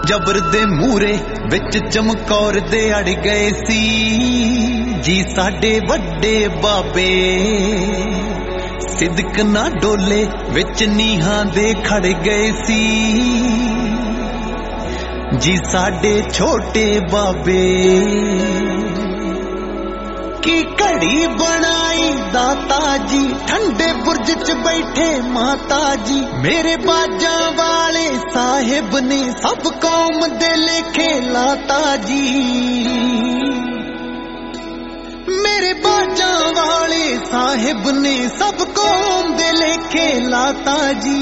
जबर दे मूरे विच चमकौर दे अड़ गए सी जी साडे वड्डे बाबे। सिदक ना डोले विच नीहां दे खड़ गए सी जी साडे छोटे बाबे। की घड़ी बनाई दाता जी ठंडे बुर्ज च बैठे माता जी। मेरे बाजा वाले साहिब ने सब कौम दे लेखे लाता जी। मेरे बाजा वाले साहिब ने सब कौम दे लेखे लाता जी।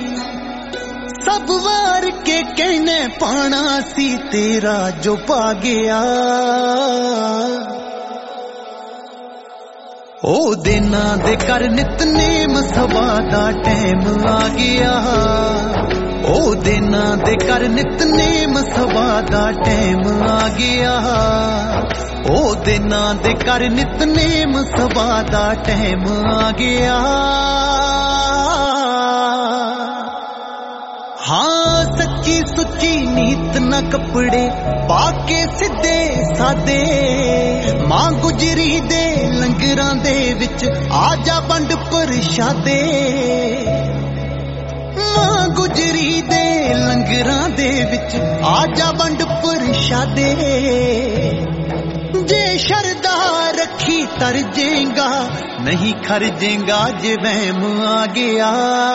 सब वार के कहने पाना सी तेरा जो पा गया। ओ दिना दे कर नितनेम सवा दा टैम आ गया। ओ दिना दे कर नितनेम सवा दा टैम आ गया। ओ दिना दे कर नितनेम सवा दा टैम आ गया। हाँ सच्ची सुच्ची नीत न कपड़े पाके सिद्धे सादे। मां गुजरी दे लंगरां दे विच आजा बंड प्रशादे। मां गुजरी दे लंगरां दे विच आजा बंड प्रशादे। जे शरदा रखी तरजेगा नहीं खरजेगा जे वहम आ गया।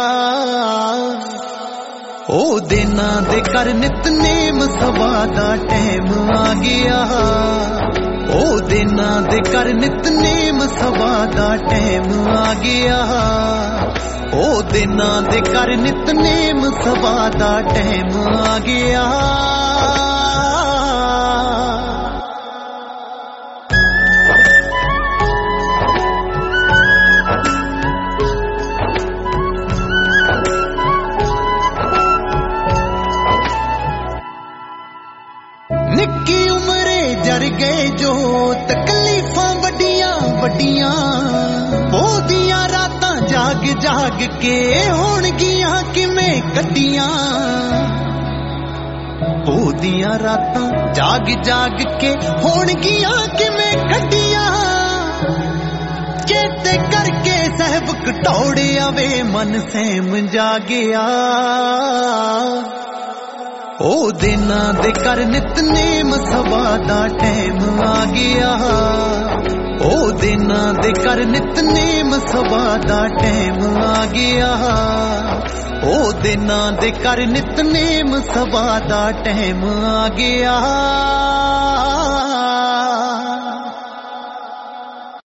ओ दिना दे कर नितनेम सवा दा टैम आ गया। ओ दिना दे कर नितनेम सवा दा टैम आ गया। ओ दिना दे कर नितनेम सवा दा टैम आ गया। निक्की उमरे जर गए जो तकलीफां वड्डियां वड्डियां। ओदियां रातां जाग जाग के होणगियां किवें कड्डियां। ओदियां रातां जाग जाग के होणगियां किवें कड्डियां। चेते करके सहब कटौड़े आवे मन सैम जा गया। ओ दिना दे कर नितनेम सवा दा टैम आ गया। ओ दिना दे कर नितनेम सवा दा टैम आ गया। ओ दिना दे कर नितनेम सवा दा टैम आ गया।